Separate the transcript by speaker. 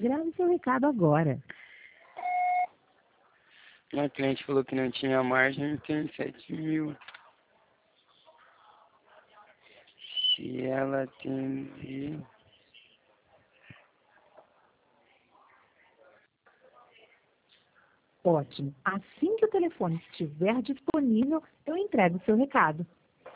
Speaker 1: Grave seu recado agora.
Speaker 2: A cliente falou que não tinha margem, tem 7.000. Se ela atender...
Speaker 1: Ótimo. Assim que o telefone estiver disponível, eu entrego o seu recado.